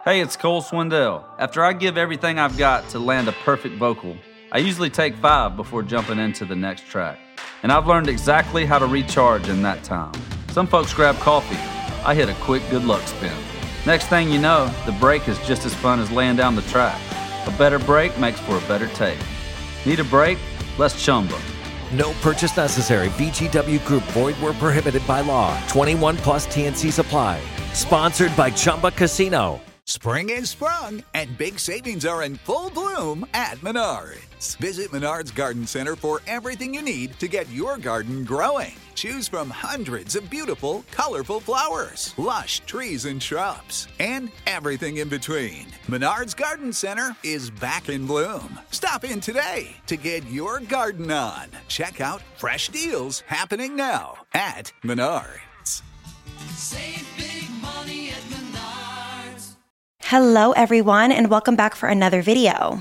Hey, it's Cole Swindell. After I give everything I've got to land a perfect vocal, I usually take 5 before jumping into the next track. And I've learned exactly how to recharge in that time. Some folks grab coffee. I hit a quick good luck spin. Next thing you know, the break is just as fun as laying down the track. A better break makes for a better take. Need a break? Let's Chumba. No purchase necessary. VGW Group. Void where prohibited by law. 21 plus TNCs apply. Sponsored by Chumba Casino. Spring is sprung, and big savings are in full bloom at Menards. Visit Menards Garden Center for everything you need to get your garden growing. Choose from hundreds of beautiful, colorful flowers, lush trees and shrubs, and everything in between. Menards Garden Center is back in bloom. Stop in today to get your garden on. Check out fresh deals happening now at Menards. Save big money at Menards. Hello, everyone, and welcome back for another video.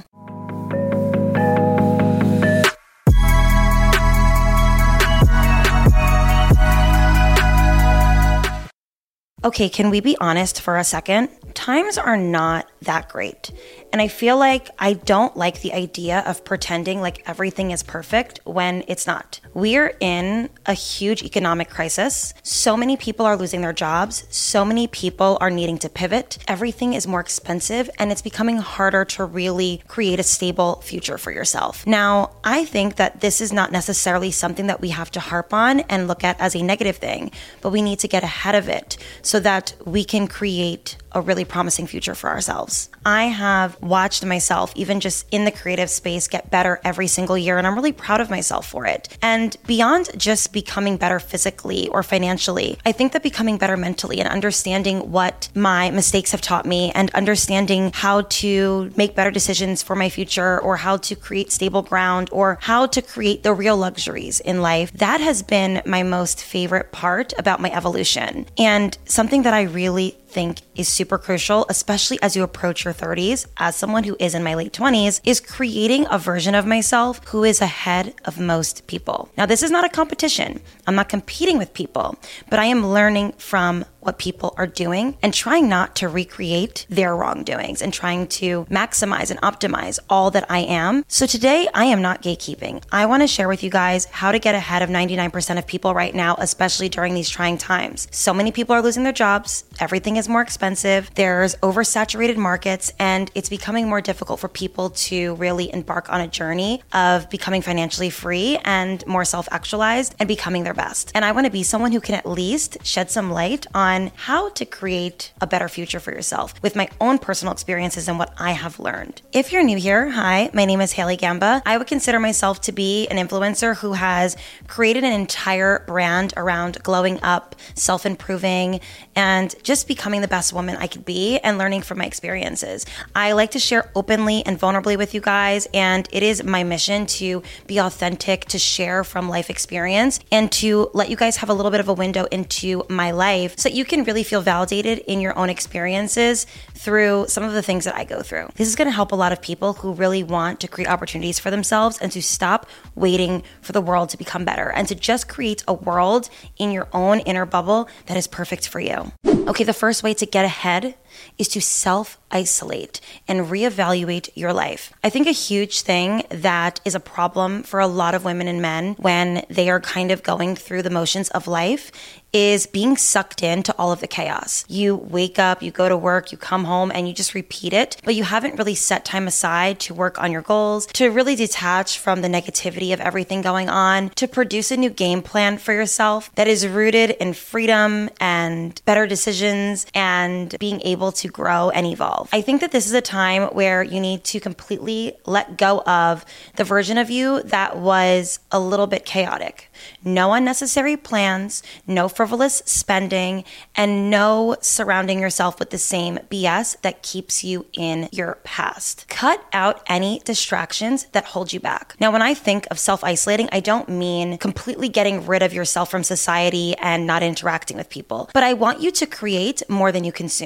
Okay, can we be honest for a second? Times are not that great. And I feel like I don't like the idea of pretending like everything is perfect when it's not. We're in a huge economic crisis. So many people are losing their jobs. So many people are needing to pivot. Everything is more expensive and it's becoming harder to really create a stable future for yourself. Now, I think that this is not necessarily something that we have to harp on and look at as a negative thing, but we need to get ahead of it so that we can create a really promising future for ourselves. I have watched myself, even just in the creative space, get better every single year, and I'm really proud of myself for it. And beyond just becoming better physically or financially, I think that becoming better mentally and understanding what my mistakes have taught me and understanding how to make better decisions for my future or how to create stable ground or how to create the real luxuries in life, that has been my most favorite part about my evolution. And something that I really think is super crucial, especially as you approach your 30s, as someone who is in my late 20s, is creating a version of myself who is ahead of most people. Now, this is not a competition. I'm not competing with people, but I am learning from what people are doing and trying not to recreate their wrongdoings and trying to maximize and optimize all that I am. So today, I am not gatekeeping. I want to share with you guys how to get ahead of 99% of people right now, especially during these trying times. So many people are losing their jobs. Everything is more expensive. There's oversaturated markets, and it's becoming more difficult for people to really embark on a journey of becoming financially free and more self-actualized and becoming their best. And I want to be someone who can at least shed some light on how to create a better future for yourself with my own personal experiences and what I have learned. If you're new here, hi, my name is Haley Gamba. I would consider myself to be an influencer who has created an entire brand around glowing up, self-improving, and just becoming the best woman I could be and learning from my experiences. I like to share openly and vulnerably with you guys, and it is my mission to be authentic, to share from life experience, and to let you guys have a little bit of a window into my life so that you can really feel validated in your own experiences through some of the things that I go through. This is going to help a lot of people who really want to create opportunities for themselves and to stop waiting for the world to become better and to just create a world in your own inner bubble that is perfect for you. Okay, the first way to get ahead is to self-isolate and reevaluate your life. I think a huge thing that is a problem for a lot of women and men when they are kind of going through the motions of life is being sucked into all of the chaos. You wake up, you go to work, you come home, and you just repeat it, but you haven't really set time aside to work on your goals, to really detach from the negativity of everything going on, to produce a new game plan for yourself that is rooted in freedom and better decisions and being able to grow and evolve. I think that this is a time where you need to completely let go of the version of you that was a little bit chaotic. No unnecessary plans, no frivolous spending, and no surrounding yourself with the same BS that keeps you in your past. Cut out any distractions that hold you back. Now, when I think of self-isolating, I don't mean completely getting rid of yourself from society and not interacting with people, but I want you to create more than you consume. Stop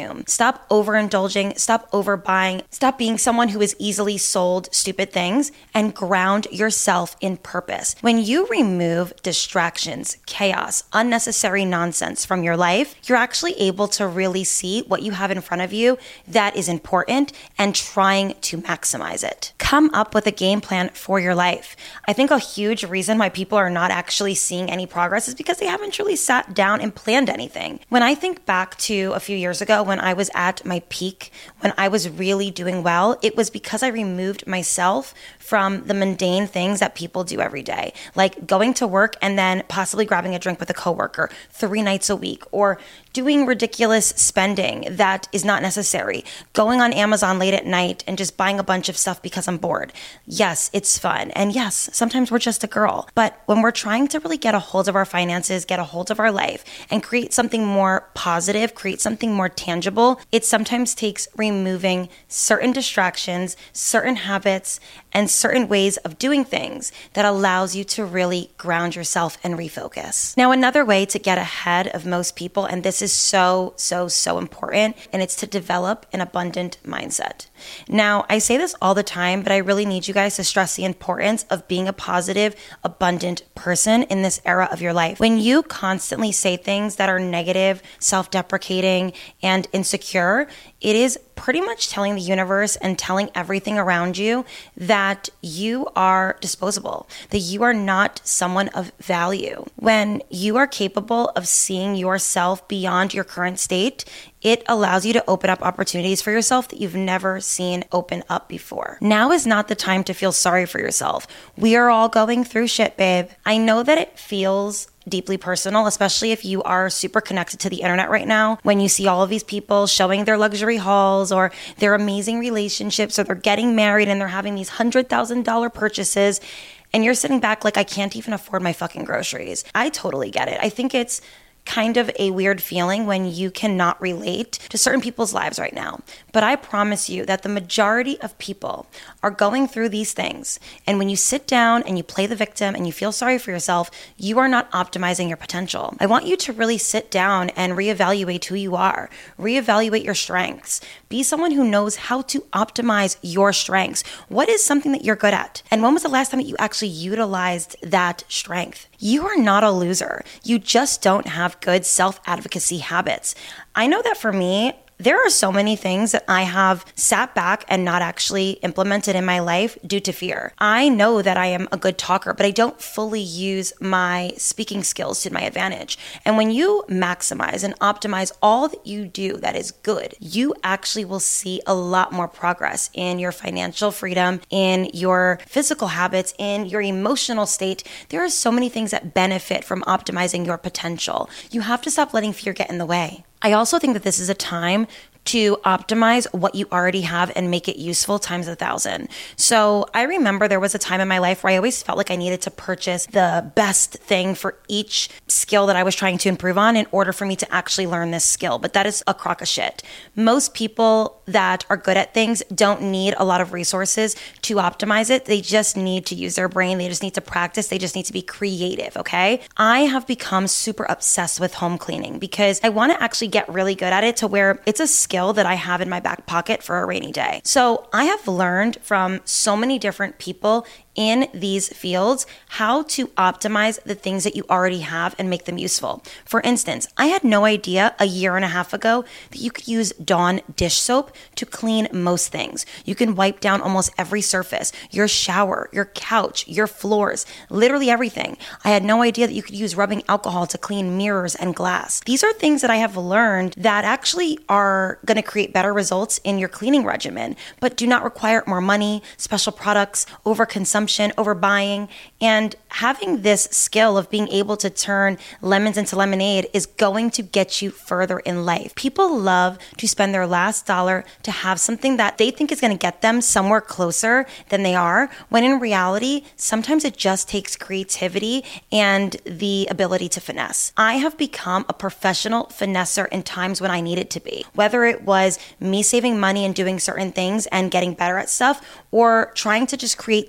Stop overindulging, stop overbuying, stop being someone who is easily sold stupid things, and ground yourself in purpose. When you remove distractions, chaos, unnecessary nonsense from your life, you're actually able to really see what you have in front of you that is important and trying to maximize it. Come up with a game plan for your life. I think a huge reason why people are not actually seeing any progress is because they haven't truly sat down and planned anything. When I think back to a few years ago when I was at my peak, when I was really doing well, it was because I removed myself from the mundane things that people do every day, like going to work and then possibly grabbing a drink with a coworker 3 nights a week, or doing ridiculous spending that is not necessary, going on Amazon late at night and just buying a bunch of stuff because I'm bored. Yes, it's fun. And yes, sometimes we're just a girl. But when we're trying to really get a hold of our finances, get a hold of our life, and create something more positive, create something more tangible, it sometimes takes removing certain distractions, certain habits, and certain ways of doing things that allows you to really ground yourself and refocus. Now, another way to get ahead of most people, and this is so important, and it's to develop an abundant mindset. Now, I say this all the time, but I really need you guys to stress the importance of being a positive, abundant person in this era of your life. When you constantly say things that are negative, self-deprecating, and insecure, it is pretty much telling the universe and telling everything around you that you are disposable, that you are not someone of value. When you are capable of seeing yourself beyond your current state, it allows you to open up opportunities for yourself that you've never seen open up before. Now is not the time to feel sorry for yourself. We are all going through shit, babe. I know that it feels deeply personal, especially if you are super connected to the internet right now, when you see all of these people showing their luxury hauls or their amazing relationships, or they're getting married and they're having these $100,000 purchases, and you're sitting back like, I can't even afford my fucking groceries. I totally get it. I think it's kind of a weird feeling when you cannot relate to certain people's lives right now. But I promise you that the majority of people are going through these things. And when you sit down and you play the victim and you feel sorry for yourself, you are not optimizing your potential. I want you to really sit down and reevaluate who you are, reevaluate your strengths, be someone who knows how to optimize your strengths. What is something that you're good at? And when was the last time that you actually utilized that strength? You are not a loser. You just don't have good self-advocacy habits. I know that for me, there are so many things that I have sat back and not actually implemented in my life due to fear. I know that I am a good talker, but I don't fully use my speaking skills to my advantage. And when you maximize and optimize all that you do that is good, you actually will see a lot more progress in your financial freedom, in your physical habits, in your emotional state. There are so many things that benefit from optimizing your potential. You have to stop letting fear get in the way. I also think that this is a time to optimize what you already have and make it useful times 1,000. So I remember there was a time in my life where I always felt like I needed to purchase the best thing for each skill that I was trying to improve on in order for me to actually learn this skill. But that is a crock of shit. Most people that are good at things don't need a lot of resources to optimize it. They just need to use their brain. They just need to practice. They just need to be creative, okay? I have become super obsessed with home cleaning because I want to actually get really good at it to where it's a skill that I have in my back pocket for a rainy day. So I have learned from so many different people in these fields how to optimize the things that you already have and make them useful. For instance, I had no idea a year and a half ago that you could use Dawn dish soap to clean most things. You can wipe down almost every surface, your shower, your couch, your floors, literally everything. I had no idea that you could use rubbing alcohol to clean mirrors and glass. These are things that I have learned that actually are going to create better results in your cleaning regimen, but do not require more money, special products, overconsumption, overbuying, and having this skill of being able to turn lemons into lemonade is going to get you further in life. People love to spend their last dollar to have something that they think is going to get them somewhere closer than they are, when in reality, sometimes it just takes creativity and the ability to finesse. I have become a professional finesser in times when I needed to be, whether it was me saving money and doing certain things and getting better at stuff, or trying to just create something out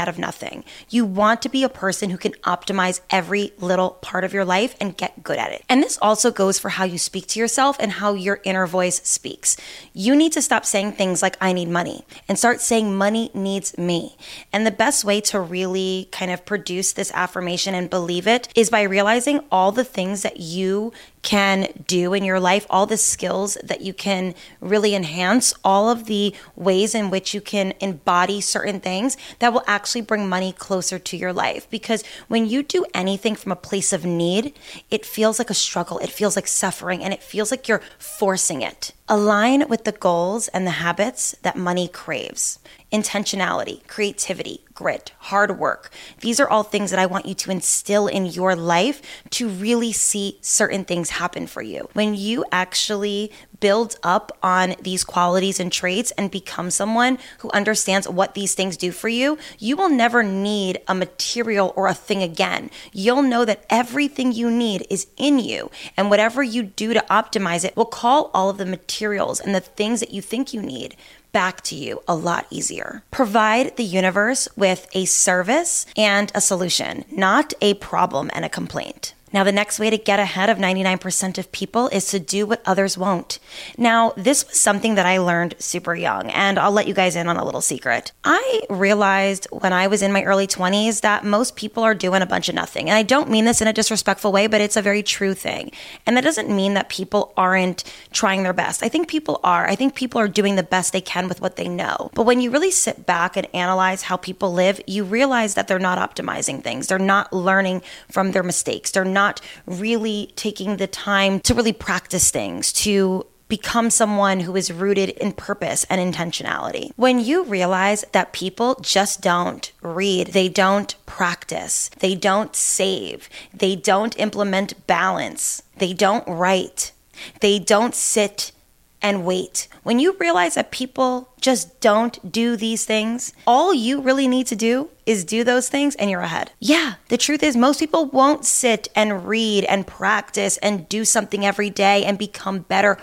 out of nothing. You want to be a person who can optimize every little part of your life and get good at it. And this also goes for how you speak to yourself and how your inner voice speaks. You need to stop saying things like, I need money, and start saying, money needs me. And the best way to really kind of produce this affirmation and believe it is by realizing all the things that you can do in your life, all the skills that you can really enhance, all of the ways in which you can embody certain things that will actually bring money closer to your life. Because when you do anything from a place of need, it feels like a struggle, it feels like suffering, and it feels like you're forcing it. Align with the goals and the habits that money craves. Intentionality, creativity, grit, hard work. These are all things that I want you to instill in your life to really see certain things happen for you. When you actually build up on these qualities and traits and become someone who understands what these things do for you, you will never need a material or a thing again. You'll know that everything you need is in you, and whatever you do to optimize it will call all of the materials and the things that you think you need back to you a lot easier. Provide the universe with a service and a solution, not a problem and a complaint. Now, the next way to get ahead of 99% of people is to do what others won't. Now, this was something that I learned super young, and I'll let you guys in on a little secret. I realized when I was in my early 20s that most people are doing a bunch of nothing. And I don't mean this in a disrespectful way, but it's a very true thing. And that doesn't mean that people aren't trying their best. I think people are. I think people are doing the best they can with what they know. But when you really sit back and analyze how people live, you realize that they're not optimizing things. They're not learning from their mistakes. They're not really taking the time to really practice things, to become someone who is rooted in purpose and intentionality. When you realize that people just don't read, they don't practice, they don't save, they don't implement balance, they don't write, they don't sit and wait. When you realize that people just don't do these things, all you really need to do is do those things and you're ahead. Yeah, the truth is most people won't sit and read and practice and do something every day and become better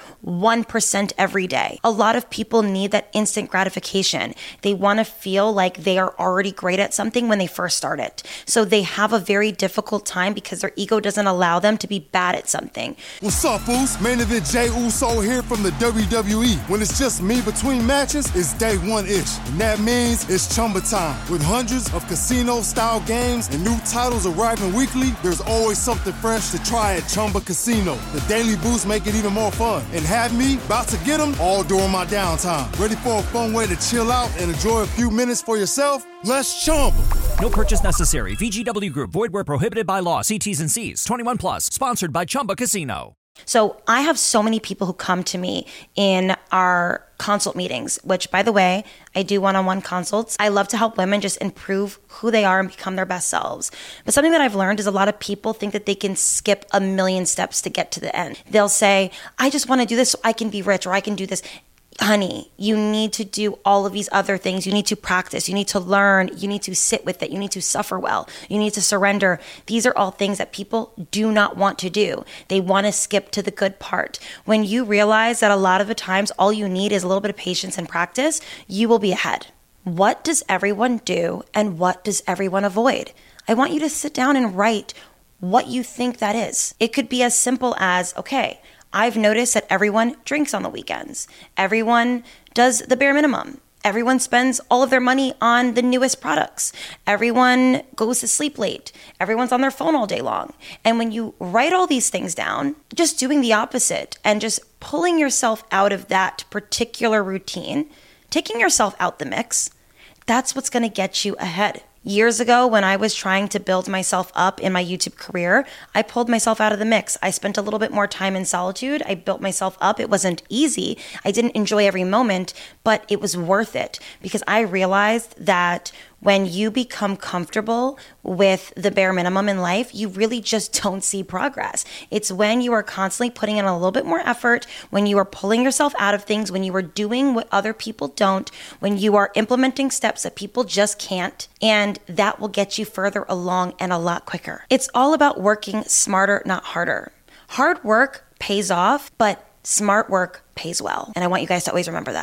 1% every day. A lot of people need that instant gratification. They want to feel like they are already great at something when they first start it. So they have a very difficult time because their ego doesn't allow them to be bad at something. What's up, fools? Main event Jey Uso here from the WWE. When it's just me between matches, it's day one-ish. And that means it's Chumba time. With hundreds of casino-style games and new titles arriving weekly, there's always something fresh to try at Chumba Casino. The daily boosts make it even more fun. And have me about to get them all during my downtime. Ready for a fun way to chill out and enjoy a few minutes for yourself? Let's Chumba. No purchase necessary. VGW Group. Void where prohibited by law. See T's and C's. 21 plus. Sponsored by Chumba Casino. So I have so many people who come to me in our consult meetings, which, by the way, I do one-on-one consults. I love to help women just improve who they are and become their best selves. But something that I've learned is a lot of people think that they can skip a million steps to get to the end. They'll say, I just want to do this so I can be rich, or I can do this. Honey, you need to do all of these other things. You need to practice. You need to learn. You need to sit with it. You need to suffer well. You need to surrender. These are all things that people do not want to do. They want to skip to the good part. When you realize that a lot of the times all you need is a little bit of patience and practice, you will be ahead. What does everyone do and what does everyone avoid? I want you to sit down and write what you think that is. It could be as simple as, okay, I've noticed that everyone drinks on the weekends. Everyone does the bare minimum. Everyone spends all of their money on the newest products. Everyone goes to sleep late. Everyone's on their phone all day long. And when you write all these things down, just doing the opposite and just pulling yourself out of that particular routine, taking yourself out the mix, that's what's going to get you ahead. Years ago, when I was trying to build myself up in my YouTube career, I pulled myself out of the mix. I spent a little bit more time in solitude. I built myself up. It wasn't easy. I didn't enjoy every moment, but it was worth it because I realized that when you become comfortable with the bare minimum in life, you really just don't see progress. It's when you are constantly putting in a little bit more effort, when you are pulling yourself out of things, when you are doing what other people don't, when you are implementing steps that people just can't, and that will get you further along and a lot quicker. It's all about working smarter, not harder. Hard work pays off, but smart work pays well. And I want you guys to always remember that.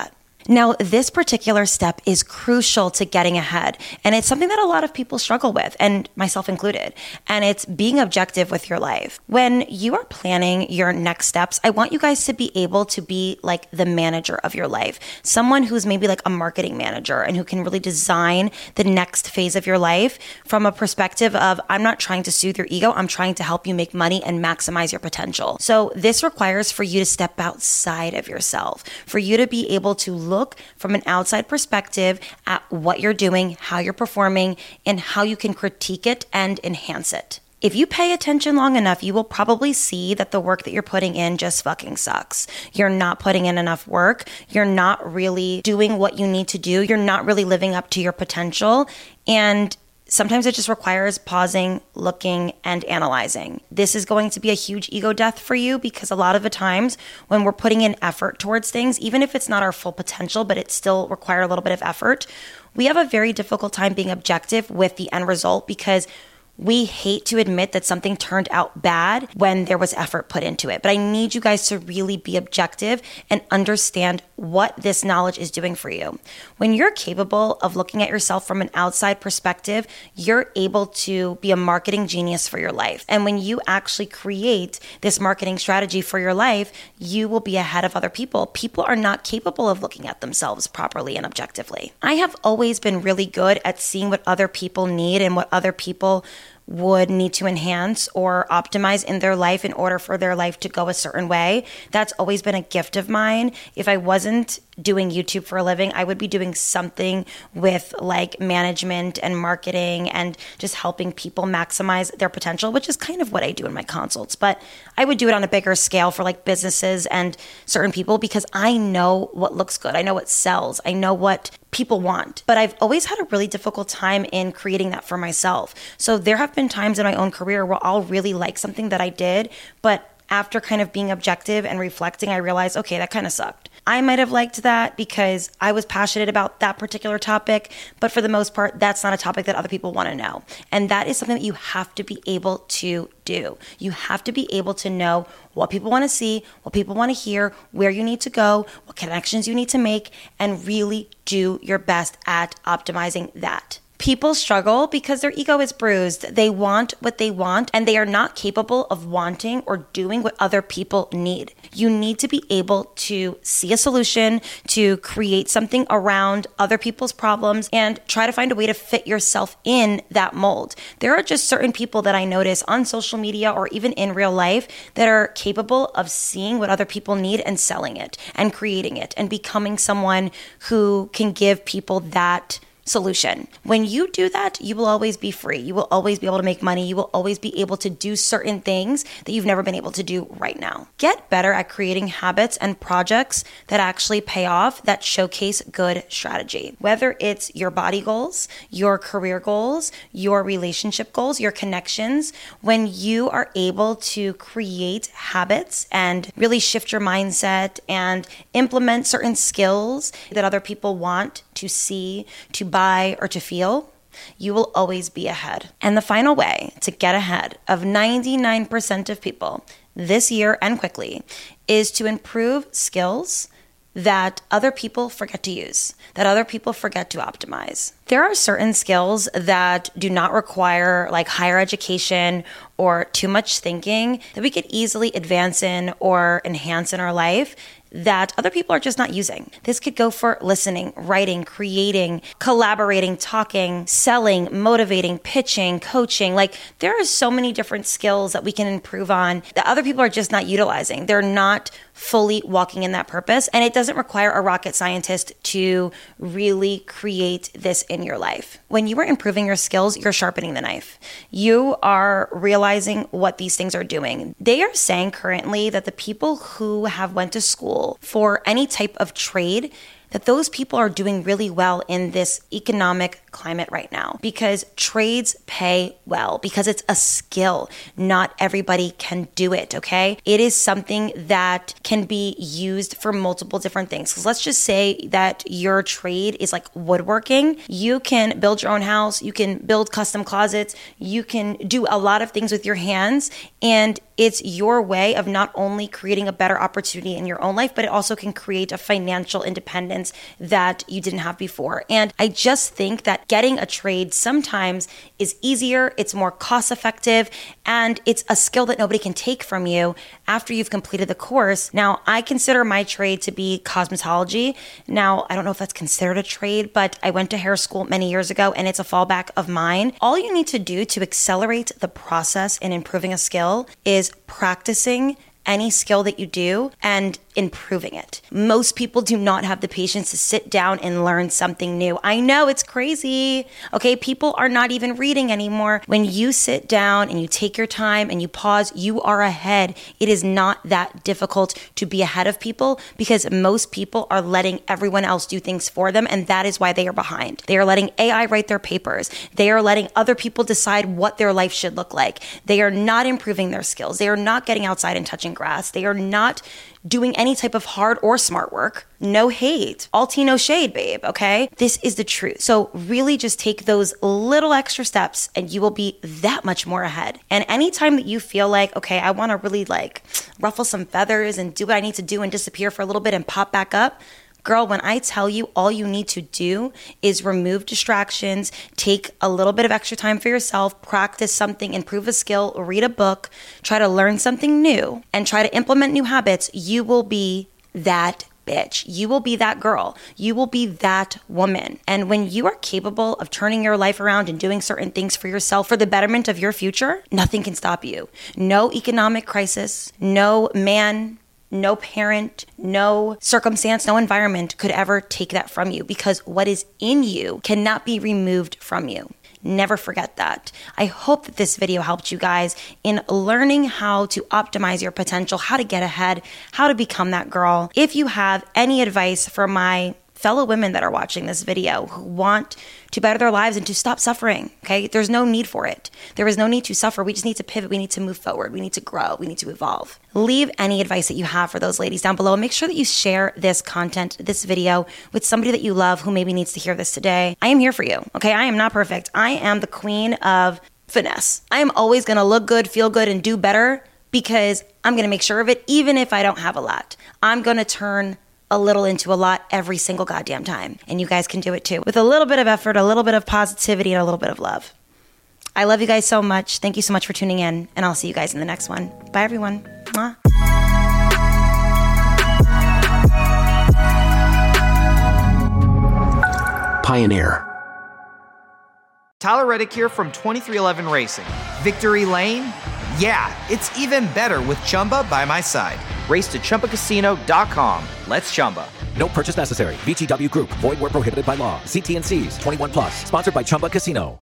Now, this particular step is crucial to getting ahead, and it's something that a lot of people struggle with, and myself included, and it's being objective with your life. When you are planning your next steps, I want you guys to be able to be like the manager of your life, someone who's maybe like a marketing manager and who can really design the next phase of your life from a perspective of, I'm not trying to soothe your ego, I'm trying to help you make money and maximize your potential. So this requires for you to step outside of yourself, for you to be able to look from an outside perspective at what you're doing, how you're performing, and how you can critique it and enhance it. If you pay attention long enough, you will probably see that the work that you're putting in just fucking sucks. You're not putting in enough work. You're not really doing what you need to do. You're not really living up to your potential. And sometimes it just requires pausing, looking, and analyzing. This is going to be a huge ego death for you because a lot of the times when we're putting in effort towards things, even if it's not our full potential, but it still requires a little bit of effort, we have a very difficult time being objective with the end result because we hate to admit that something turned out bad when there was effort put into it. But I need you guys to really be objective and understand what this knowledge is doing for you. When you're capable of looking at yourself from an outside perspective, you're able to be a marketing genius for your life. And when you actually create this marketing strategy for your life, you will be ahead of other people. People are not capable of looking at themselves properly and objectively. I have always been really good at seeing what other people need and what other people would need to enhance or optimize in their life in order for their life to go a certain way. That's always been a gift of mine. If I wasn't doing YouTube for a living, I would be doing something with like management and marketing and just helping people maximize their potential, which is kind of what I do in my consults. But I would do it on a bigger scale for like businesses and certain people because I know what looks good. I know what sells. I know what people want. But I've always had a really difficult time in creating that for myself. So there have been times in my own career where I'll really like something that I did, but after kind of being objective and reflecting, I realized, okay, that kind of sucked. I might have liked that because I was passionate about that particular topic, but for the most part, that's not a topic that other people want to know. And that is something that you have to be able to do. You have to be able to know what people want to see, what people want to hear, where you need to go, what connections you need to make, and really do your best at optimizing that. People struggle because their ego is bruised. They want what they want, and they are not capable of wanting or doing what other people need. You need to be able to see a solution, to create something around other people's problems, and try to find a way to fit yourself in that mold. There are just certain people that I notice on social media or even in real life that are capable of seeing what other people need and selling it and creating it and becoming someone who can give people that solution. When you do that, you will always be free. You will always be able to make money. You will always be able to do certain things that you've never been able to do right now. Get better at creating habits and projects that actually pay off, that showcase good strategy. Whether it's your body goals, your career goals, your relationship goals, your connections, when you are able to create habits and really shift your mindset and implement certain skills that other people want to see, to buy, or to feel, you will always be ahead. And the final way to get ahead of 99% of people this year and quickly is to improve skills that other people forget to use, that other people forget to optimize. There are certain skills that do not require like higher education or too much thinking that we could easily advance in or enhance in our life that other people are just not using. This could go for listening, writing, creating, collaborating, talking, selling, motivating, pitching, coaching. Like there are so many different skills that we can improve on that other people are just not utilizing. They're not fully walking in that purpose. And it doesn't require a rocket scientist to really create this in your life. When you are improving your skills, you're sharpening the knife. You are realizing what these things are doing. They are saying currently that the people who have went to school for any type of trade, that those people are doing really well in this economic climate right now because trades pay well, because it's a skill. Not everybody can do it, okay? It is something that can be used for multiple different things. So let's just say that your trade is like woodworking. You can build your own house. You can build custom closets. You can do a lot of things with your hands. And it's your way of not only creating a better opportunity in your own life, but it also can create a financial independence that you didn't have before. And I just think that getting a trade sometimes is easier, it's more cost effective, and it's a skill that nobody can take from you after you've completed the course. Now, I consider my trade to be cosmetology. Now, I don't know if that's considered a trade, but I went to hair school many years ago and it's a fallback of mine. All you need to do to accelerate the process in improving a skill is practicing any skill that you do and improving it. Most people do not have the patience to sit down and learn something new. I know it's crazy. Okay, people are not even reading anymore. When you sit down and you take your time and you pause, you are ahead. It is not that difficult to be ahead of people because most people are letting everyone else do things for them, and that is why they are behind. They are letting AI write their papers. They are letting other people decide what their life should look like. They are not improving their skills. They are not getting outside and touching grass. They are not doing any type of hard or smart work. No hate. All tea, no shade, babe, okay? This is the truth. So really just take those little extra steps and you will be that much more ahead. And anytime that you feel like, okay, I want to really like ruffle some feathers and do what I need to do and disappear for a little bit and pop back up, girl, when I tell you all you need to do is remove distractions, take a little bit of extra time for yourself, practice something, improve a skill, read a book, try to learn something new, and try to implement new habits, you will be that bitch. You will be that girl. You will be that woman. And when you are capable of turning your life around and doing certain things for yourself for the betterment of your future, nothing can stop you. No economic crisis, no man, no parent, no circumstance, no environment could ever take that from you because what is in you cannot be removed from you. Never forget that. I hope that this video helped you guys in learning how to optimize your potential, how to get ahead, how to become that girl. If you have any advice for my fellow women that are watching this video who want to better their lives and to stop suffering, okay? There's no need for it. There is no need to suffer. We just need to pivot. We need to move forward. We need to grow. We need to evolve. Leave any advice that you have for those ladies down below. Make sure that you share this content, this video, with somebody that you love who maybe needs to hear this today. I am here for you, okay? I am not perfect. I am the queen of finesse. I am always gonna look good, feel good, and do better because I'm gonna make sure of it even if I don't have a lot. I'm gonna turn a little into a lot every single goddamn time. And you guys can do it too. With a little bit of effort, a little bit of positivity, and a little bit of love. I love you guys so much. Thank you so much for tuning in. And I'll see you guys in the next one. Bye, everyone. Mwah. Pioneer. Tyler Reddick here from 23XI Racing. Victory Lane? Yeah, it's even better with Chumba by my side. Race to ChumbaCasino.com. Let's Chumba. No purchase necessary. VGW Group. Void where prohibited by law. See T&Cs. 21+. Sponsored by Chumba Casino.